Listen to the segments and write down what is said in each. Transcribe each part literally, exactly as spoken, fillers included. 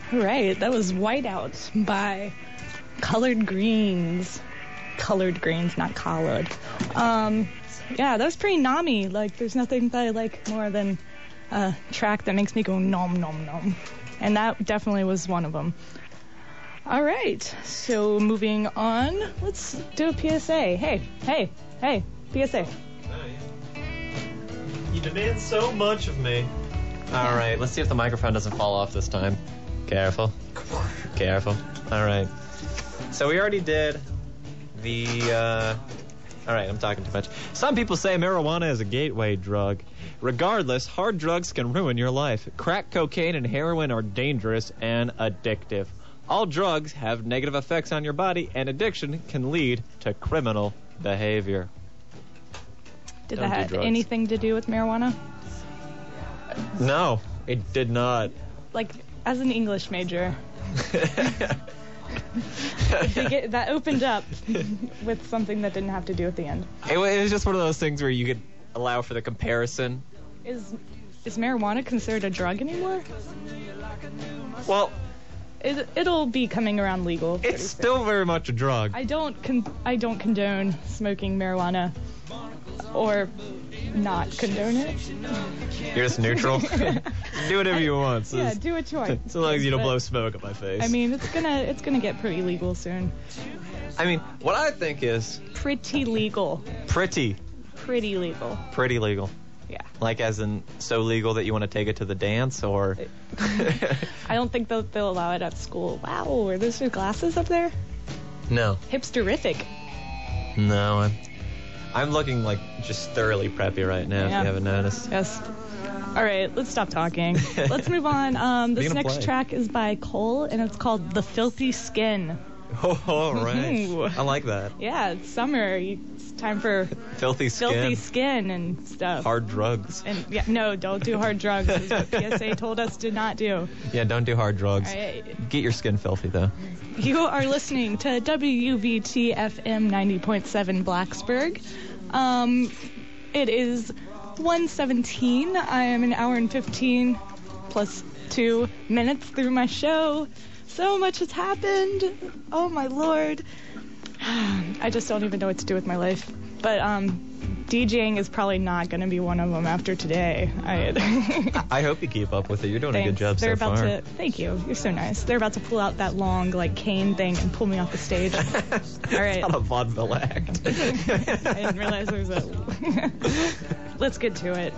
All right, that was Whiteout by Colored Greens. Colored Greens, not collared. Um, yeah, that was pretty nommy. Like, there's nothing that I like more than a track that makes me go nom nom nom. And that definitely was one of them. All right, so moving on, let's do a P S A. Hey, hey, hey, P S A. You demand so much of me. All right, let's see if the microphone doesn't fall off this time. Careful. Careful. All right. So we already did the, uh... All right, I'm talking too much. Some people say marijuana is a gateway drug. Regardless, hard drugs can ruin your life. Crack cocaine and heroin are dangerous and addictive. All drugs have negative effects on your body, and addiction can lead to criminal behavior. Did Don't that do have drugs. anything to do with marijuana? No, it did not. Like, as an English major, they get, that opened up with something that didn't have to do with the end. It wa- it was just one of those things where you could allow for the comparison. Is is marijuana considered a drug anymore? Well, It, it'll be coming around legal. pretty it's soon. still very much a drug. I don't con- I don't condone smoking marijuana, or not condone it. You're just neutral. Do whatever you want. So, Yeah, do what you want. so long as you don't But, blow smoke at my face. I mean, it's gonna it's gonna get pretty legal soon. I mean, what I think is Pretty legal. pretty, Pretty legal. pretty legal. Yeah. Like as in so legal that you want to take it to the dance, or... I don't think they'll, they'll allow it at school. Wow, are those your glasses up there? No. Hipsterific. No, I'm, I'm looking like just thoroughly preppy right now, if Yeah. you haven't noticed. Yes. All right, let's stop talking. Let's move on. Um, this Being a next play. track is by Cole, and it's called The Filthy Skin. Oh, all right. Ooh. I like that. Yeah, it's summer. It's time for Filthy skin. filthy skin and stuff. Hard drugs. And yeah, no, don't do hard drugs. Is what P S A told us to not do. Yeah, don't do hard drugs. All right. Get your skin filthy, though. You are listening to W U B T F M ninety point seven Blacksburg. Um, it is one seventeen. I am an hour and fifteen plus two minutes through my show. So much has happened. Oh, my Lord. I just don't even know what to do with my life. But um, DJing is probably not going to be one of them after today. I, I hope you keep up with it. You're doing a good Thanks. job They're so about far. to. Thank you. You're so nice. They're about to pull out that long, like, cane thing and pull me off the stage. All right. It's not a vaudeville act. I didn't realize there was a. Let's get to it.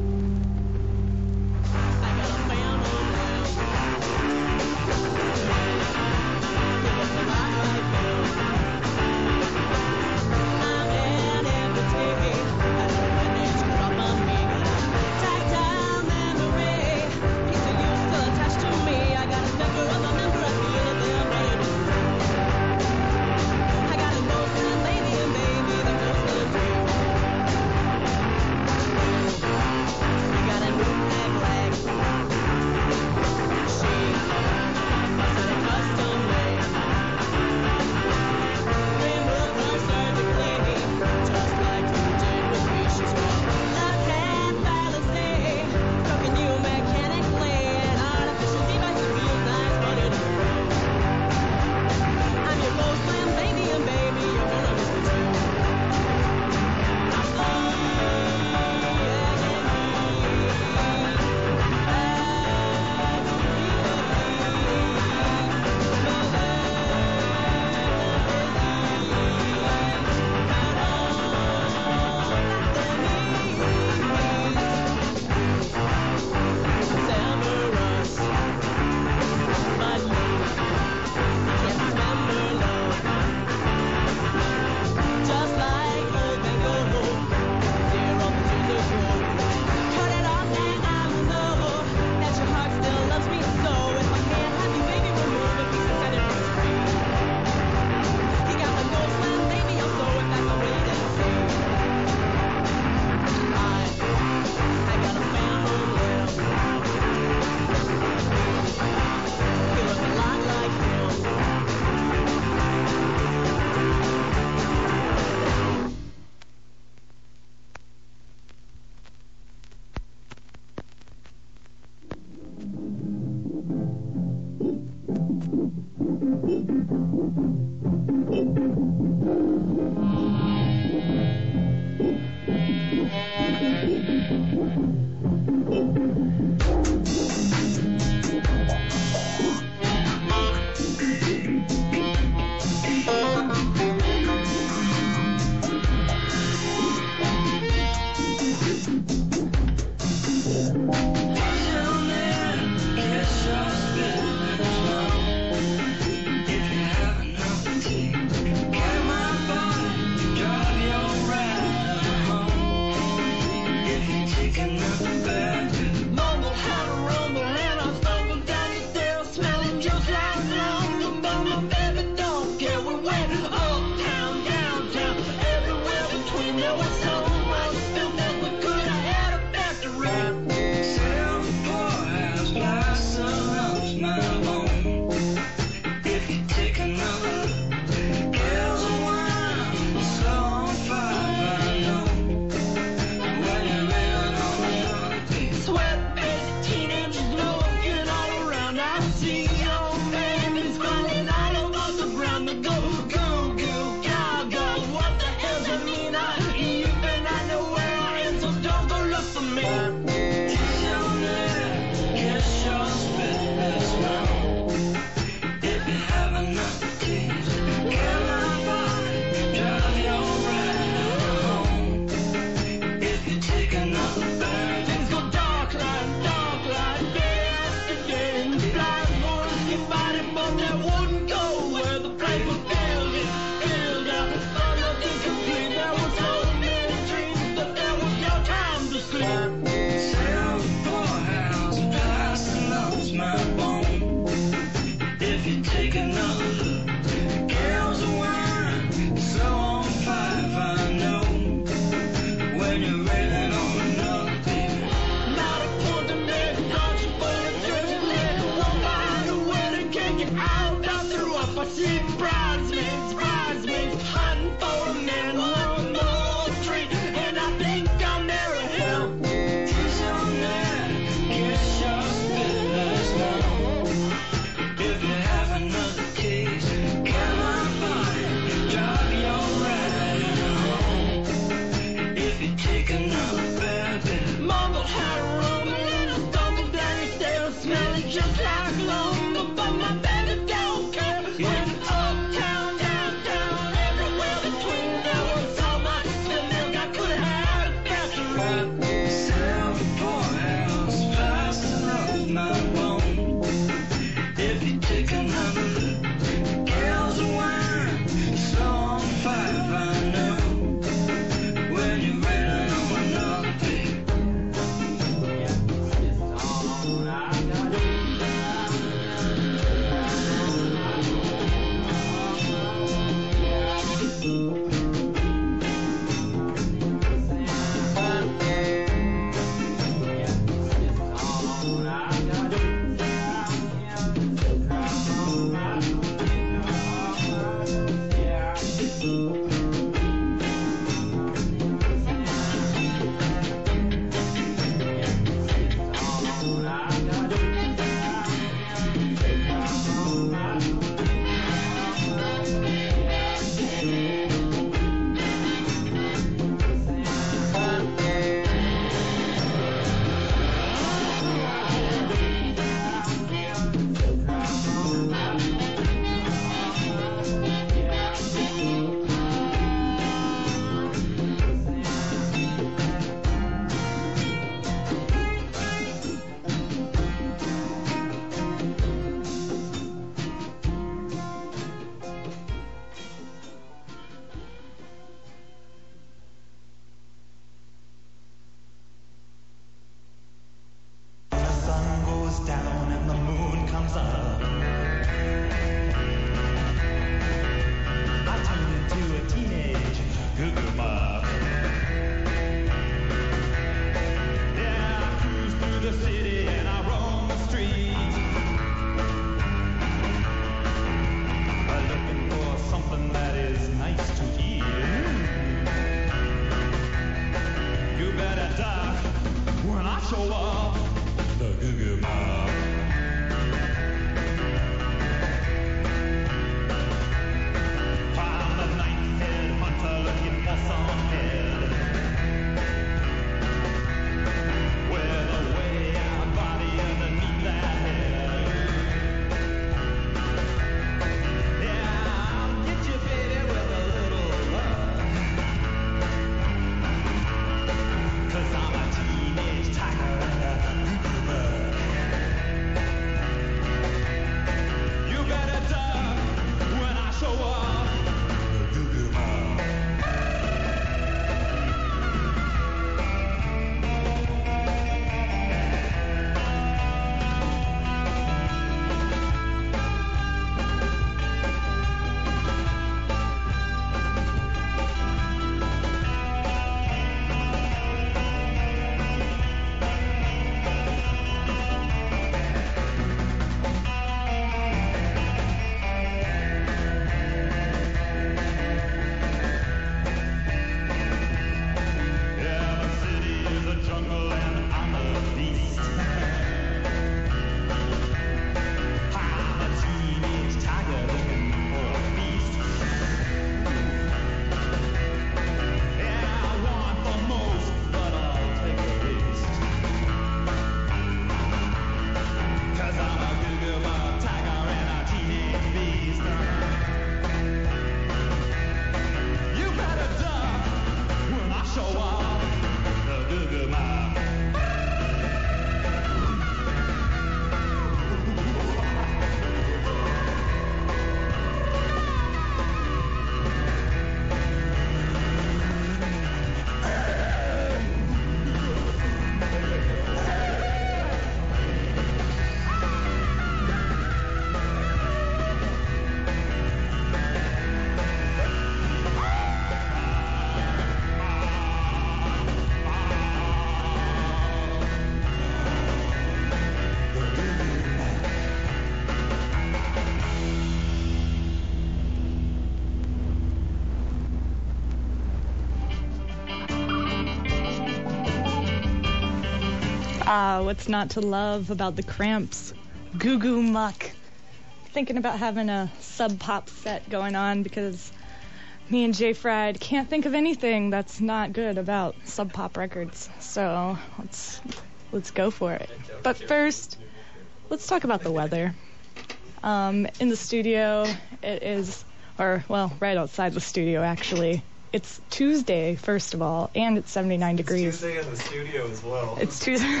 Ah, what's not to love about the Cramps? Goo Goo Muck. Thinking about having a sub pop set going on because me and Jay Fried can't think of anything that's not good about sub pop records. So let's let's go for it. But first, let's talk about the weather. Um, in the studio, it is, or well, right outside the studio actually. It's Tuesday, first of all, and it's seventy-nine degrees. It's Tuesday in the studio as well. It's Tuesday.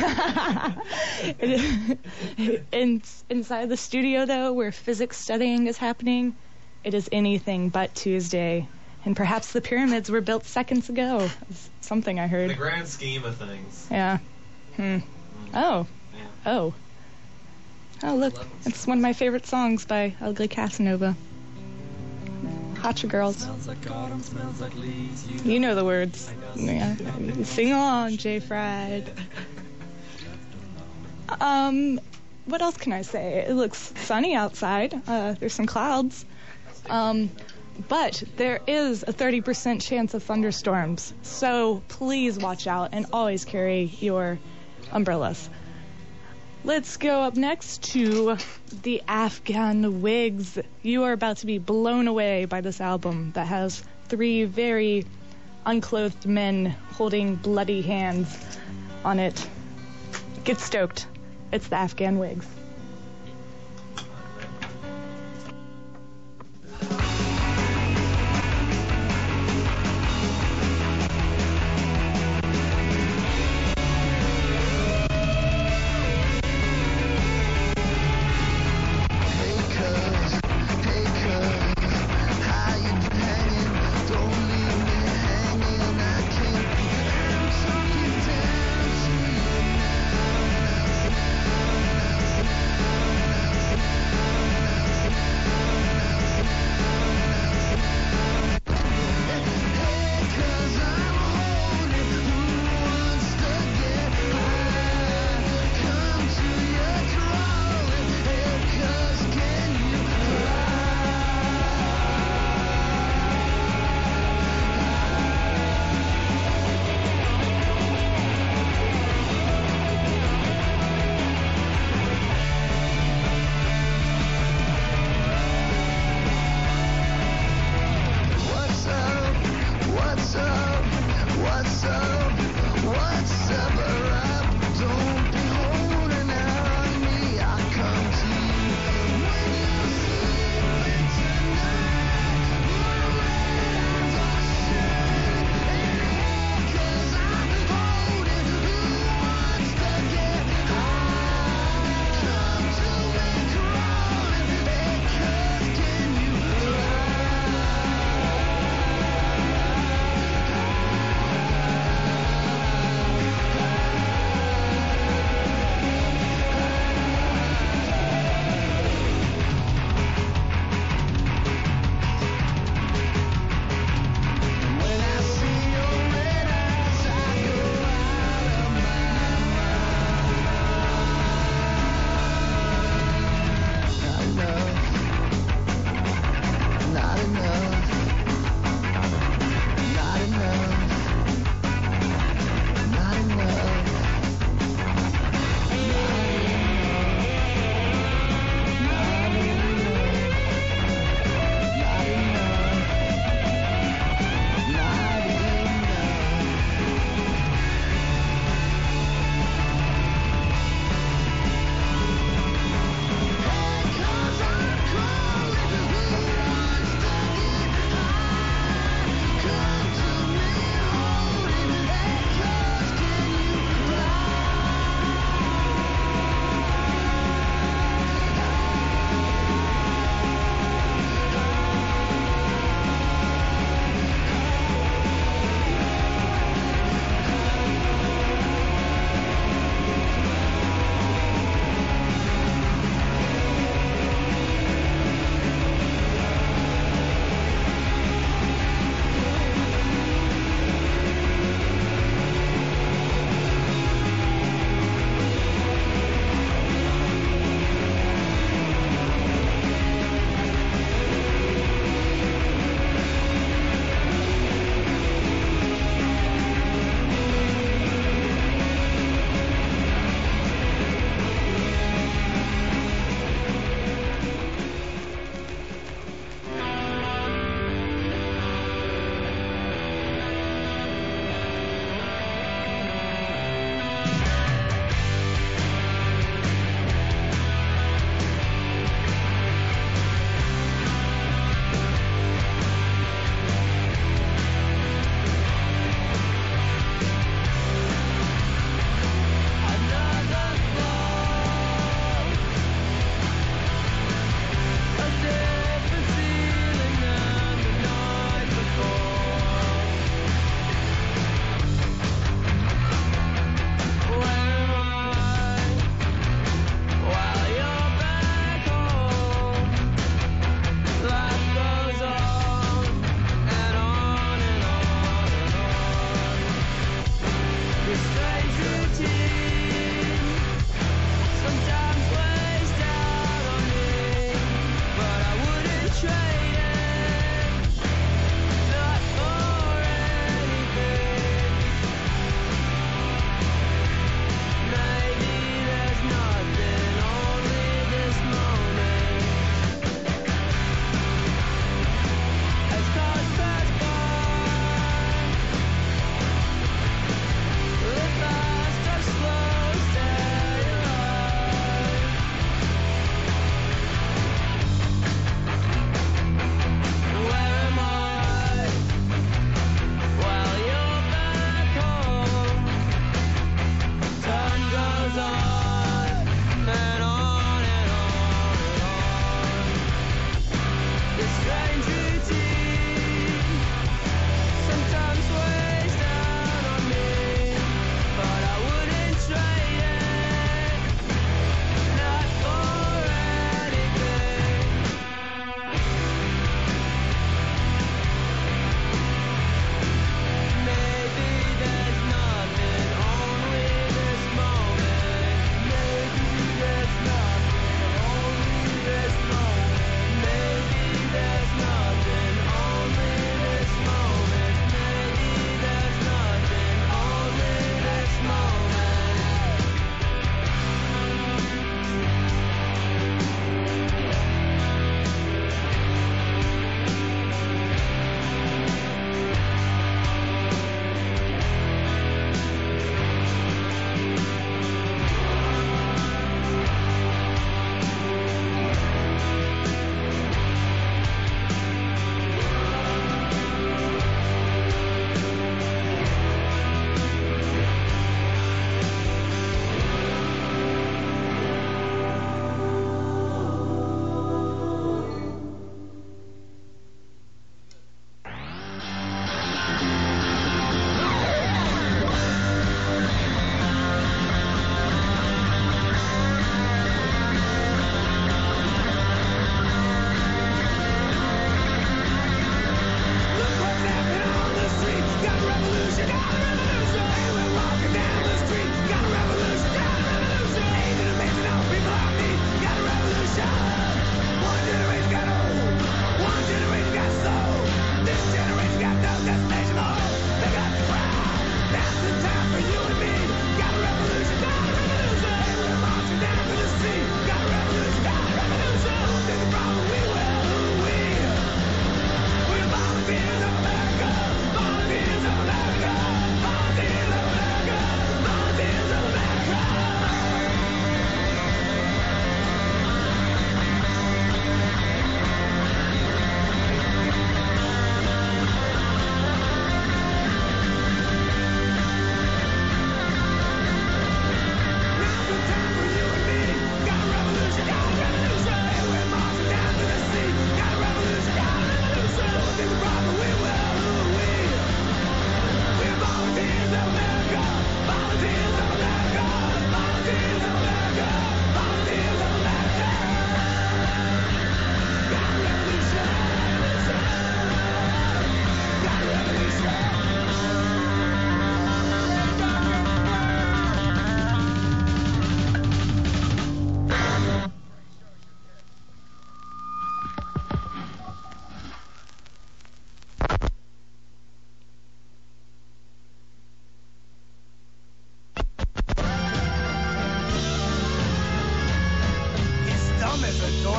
in, inside the studio, though, where physics studying is happening, it is anything but Tuesday. And perhaps the pyramids were built seconds ago. It's something I heard. In the grand scheme of things. Yeah. Hmm. Oh. Yeah. Oh. Oh, look. It's one of my favorite songs by Ugly Casanova. Hotcha Girls. You know the words. Yeah. Sing along, Jay Fried. Um, what else can I say? It looks sunny outside. Uh, there's some clouds. Um, but there is a thirty percent chance of thunderstorms. So please watch out and always carry your umbrellas. Let's go up next to the Afghan Wigs. You are about to be blown away by this album that has three very unclothed men holding bloody hands on it. Get stoked. It's the Afghan Wigs. Down to you now, now, now.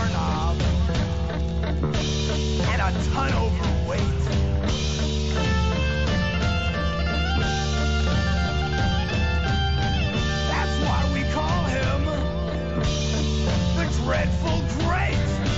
doorknob and a ton overweight. That's why we call him the Dreadful Great.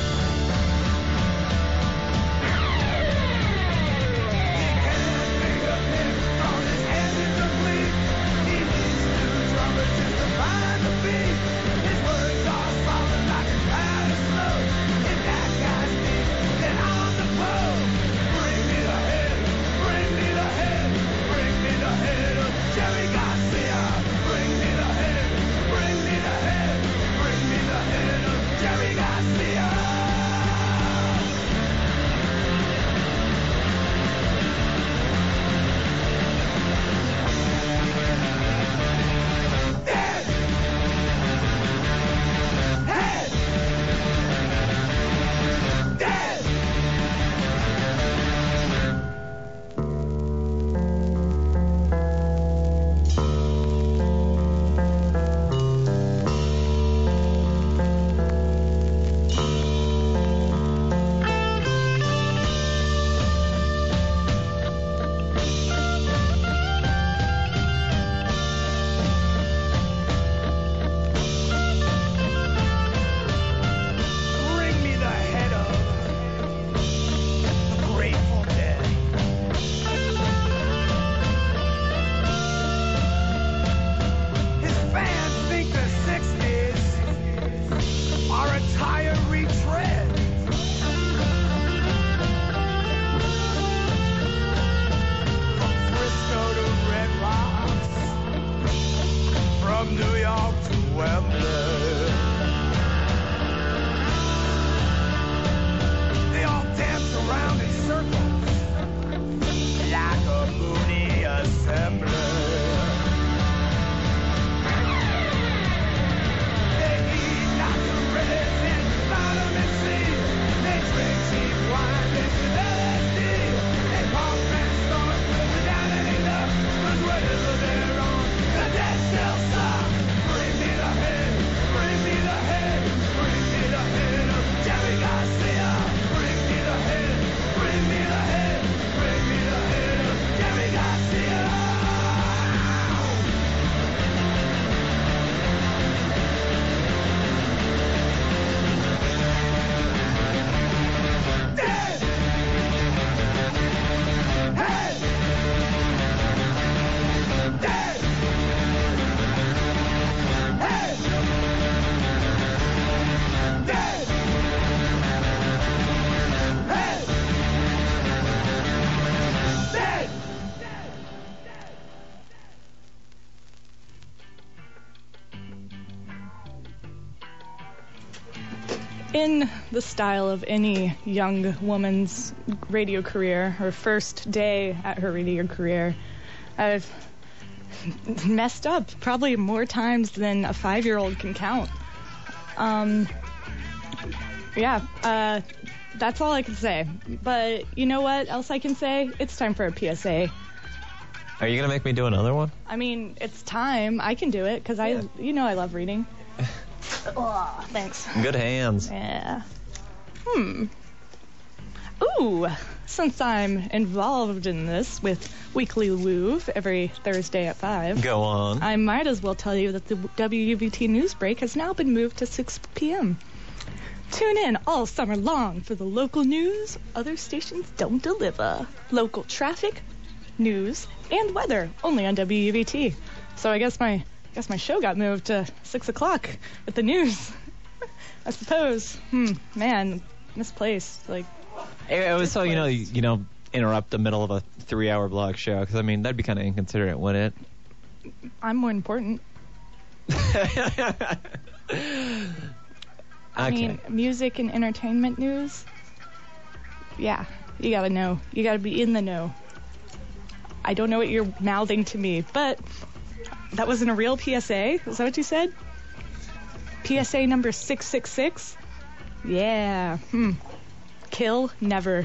In the style of any young woman's radio career, her first day at her radio career, I've messed up probably more times than a five-year-old can count. Um, yeah, uh, that's all I can say. But you know what else I can say? It's time for a P S A. Are you going to make me do another one? I mean, it's time. I can do it because I, Yeah. you know I love reading. Oh, thanks. Good hands. Yeah. Hmm. Ooh, since I'm involved in this with Weekly Louvre every Thursday at five, Go on. I might as well tell you that the W U V T news break has now been moved to six p.m. Tune in all summer long for the local news other stations don't deliver. Local traffic, news, and weather only on W U V T. So I guess my I guess my show got moved to six o'clock with the news. I suppose. Hmm. Man, misplaced. Like. It, it was so, you know, you, you know, interrupt the middle of a three-hour block show, because, I mean, that'd be kind of inconsiderate, wouldn't it? I'm more important. Okay. I mean, music and entertainment news. Yeah, you gotta know. You gotta be in the know. I don't know what you're mouthing to me, but that wasn't a real P S A? Is that what you said? P S A number six six six? Yeah. Hmm. Kill never.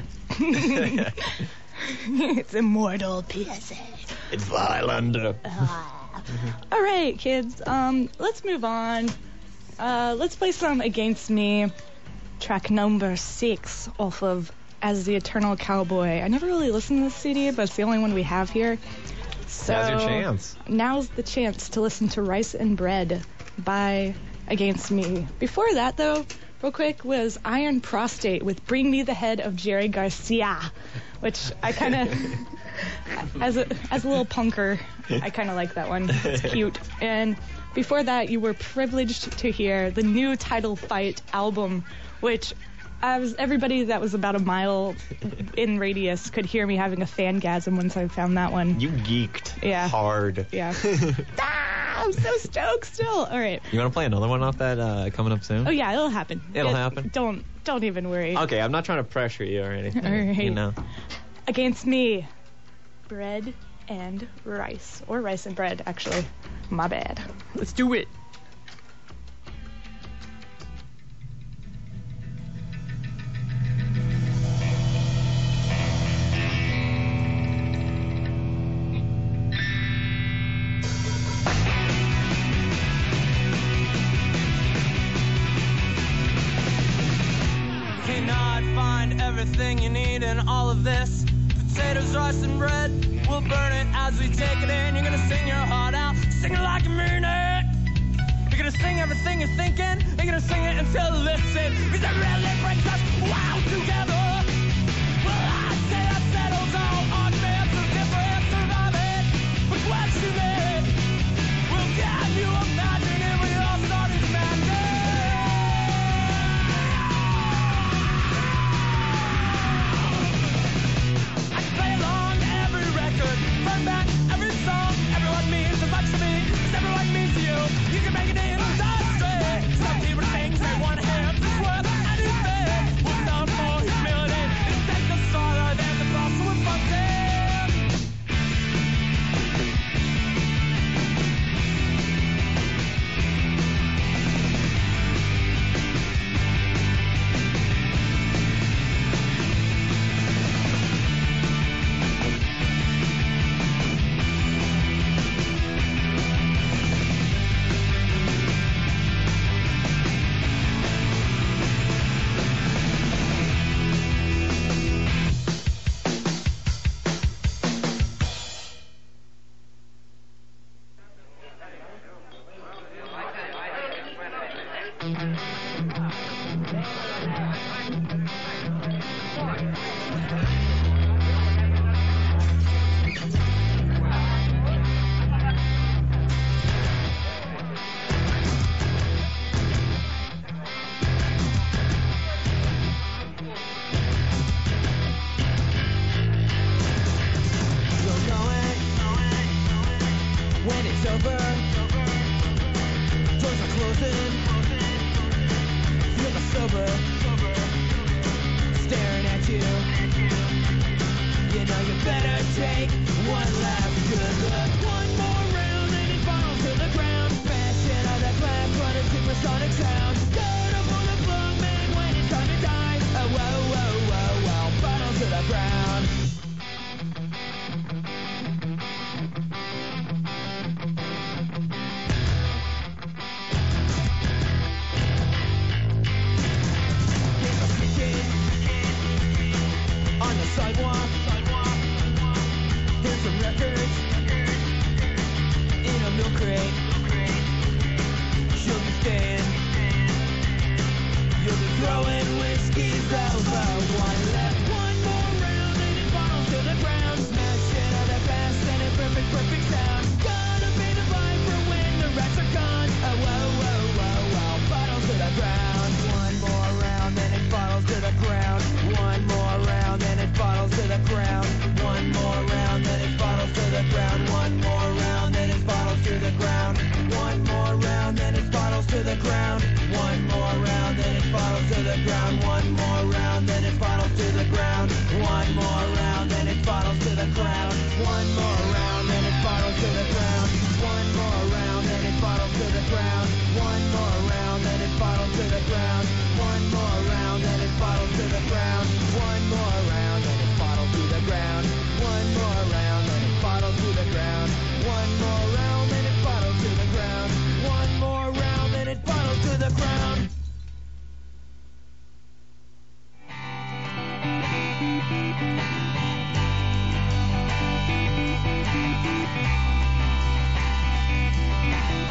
It's immortal P S A. It's violent. Uh, all right, kids. Um, let's move on. Uh, let's play some Against Me. track number six off of As the Eternal Cowboy. I never really listened to this C D, but it's the only one we have here. So Now's your chance. Now's the chance to listen to Rice and Bread by Against Me. Before that, though, real quick, was Iron Prostate with Bring Me the Head of Jerry Garcia, which I kind of, as a as a little punker, I kind of like that one. It's cute. And before that, you were privileged to hear the new Title Fight album, which I was, everybody that was about a mile in radius could hear me having a fangasm once I found that one. You geeked Yeah. hard. Yeah. ah, I'm so stoked still. All right. You want to play another one off that uh, coming up soon? Oh, yeah, it'll happen. It'll It- happen? Don't don't even worry. Okay, I'm not trying to pressure you or anything. All right. You know. Against Me, Bread and Rice. Or Rice and Bread, actually. My bad. Let's do it. Cannot find everything you need in all of this. Potatoes, rice, and bread. We'll burn it as we take it in. You're gonna sing your heart out, sing it like you mean it. You're gonna sing everything you're thinking. You're gonna sing it until you listen. Cause it really brings us wild together. Well, I say that settles all arguments of different surviving. But question it. Well, can you imagine it when you're all starting to madness? I can play along to every record, front back, every song. Everyone means as much to me as everyone means to you. You can make it in the street. Some people think they want him to worth anything. With some more humility, it takes us farther than the boss who we're fucking. You'll know it when it's over. Doors are closing. Feel the sober staring at you. You know you better take one last good look. One more round and it falls to the ground. Smashing out that glass, running supersonic sound. Gotta pull the plug, man, when it's time to die. Oh, whoa, whoa, whoa, whoa, bottom to the ground. On the sidewalk, there's some records in a milk crate. She'll be staying. You'll be throwing whiskey's over. One left, one more round, and it falls to the ground. Smashing out that fast and a perfect, perfect sound. Gonna be the vibe for when the rats are gone. Oh, whoa, whoa, whoa, whoa, bottles to the ground. One more round, and it bottles to the ground. One more round, and it bottles to the ground. One more round, and it bottles to the ground. One more round, and it bottles to the ground.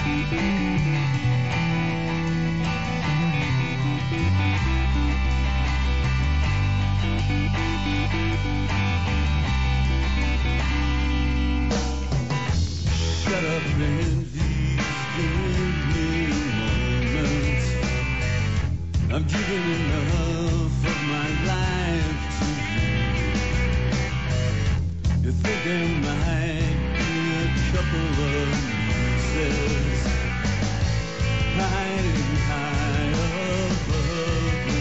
Shut up in these evening moments. I'm giving enough of my life to you. You think there might be a couple of muses hiding high above you.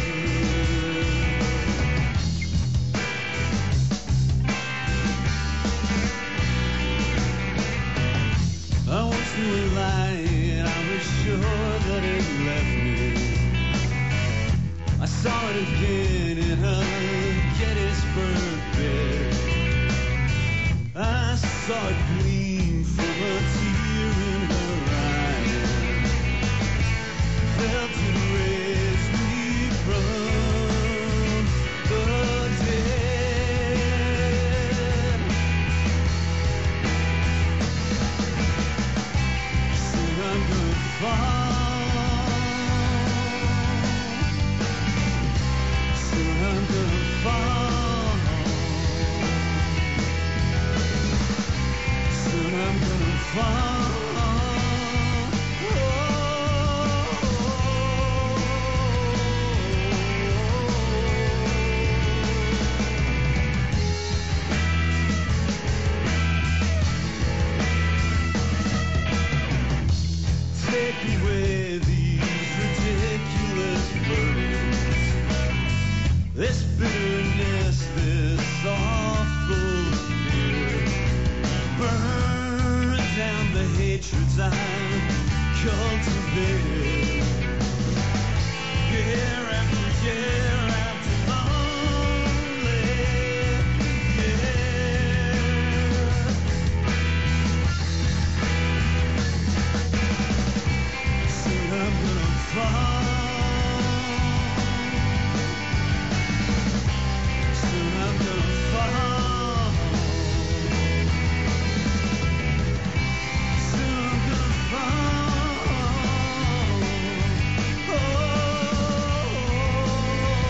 I once knew a lie, I was sure that it left me. I saw it again in her Gettysburg bed. I saw it gleam from a tear in her eye. Felt it raise me from the dead. Soon I'm gonna fall. Soon I'm gonna fall. Soon I'm gonna fall. Take away these ridiculous burdens, this bitterness, this awful fear. Burn down the hatreds I've cultivated. Year after year after lonely year. Soon I'm gonna fall. Soon I'm gonna fall. Soon I'm gonna fall. Oh.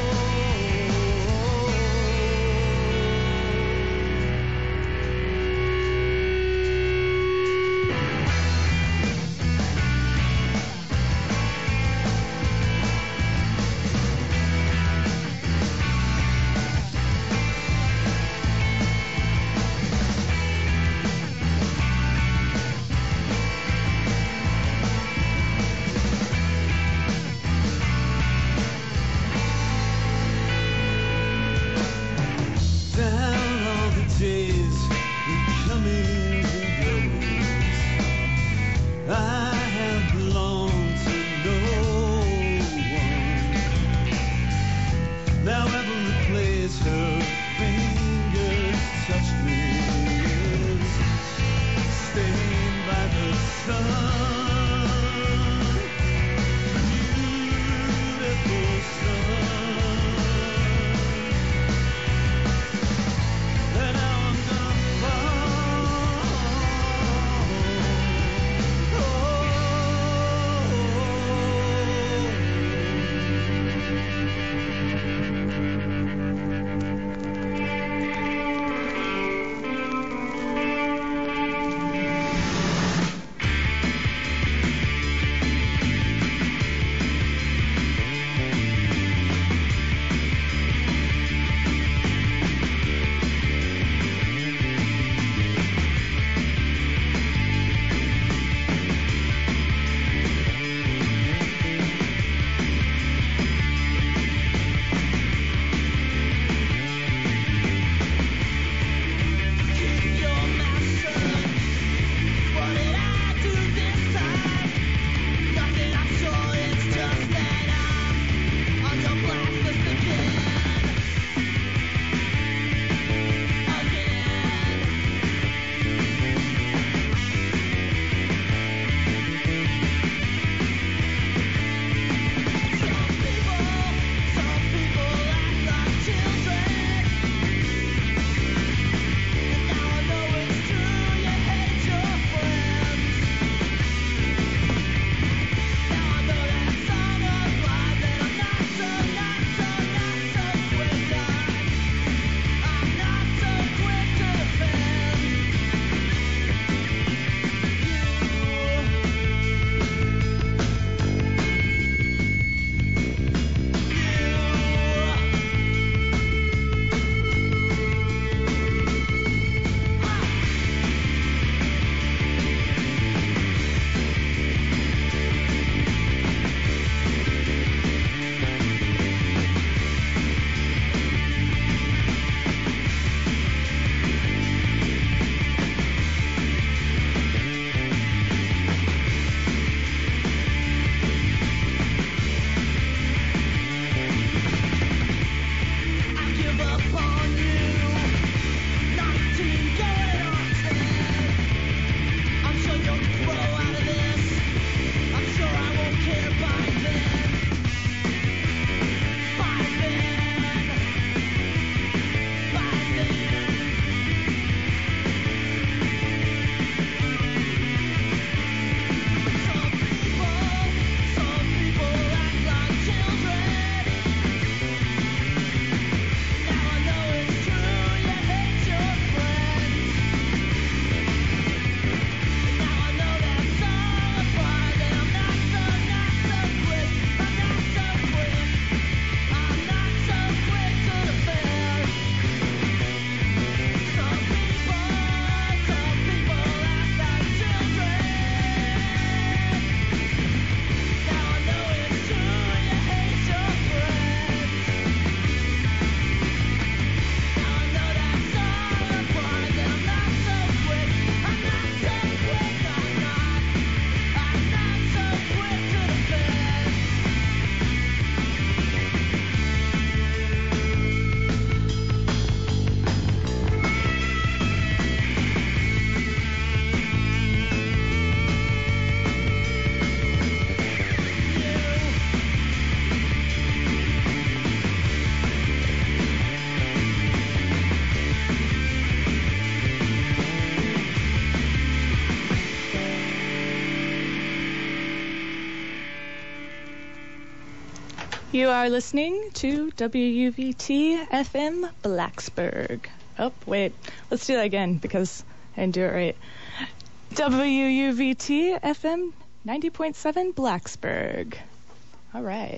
You are listening to W U V T F M Blacksburg. Oh, wait. Let's do that again because I didn't do it right. W U V T F M ninety point seven Blacksburg. All right.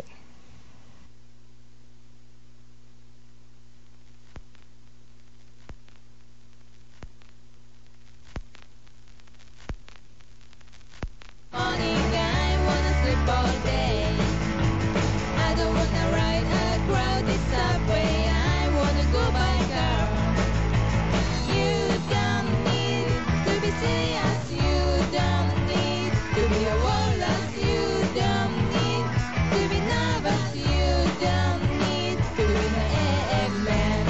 Morning, I wanna sleep all day. I don't wanna ride a crowded subway. I wanna go by car. You don't need to be serious. You don't need to be a warlord. You don't need to be nervous. You don't need to be an Eggman.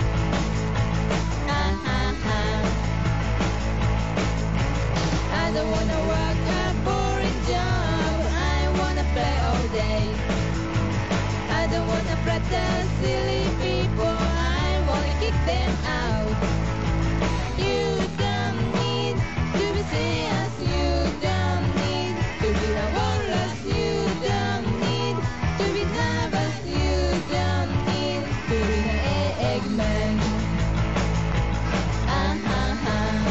Ah, ah, ah. I don't wanna work a boring job. I wanna play all day. I don't wanna flatter silly people. I wanna kick them out. You don't need to be serious. You don't need to be a walrus. You don't need to be nervous. You don't need to be an Eggman. Ah, ah, ah.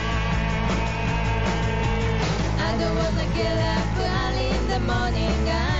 I don't wanna get up early in the morning.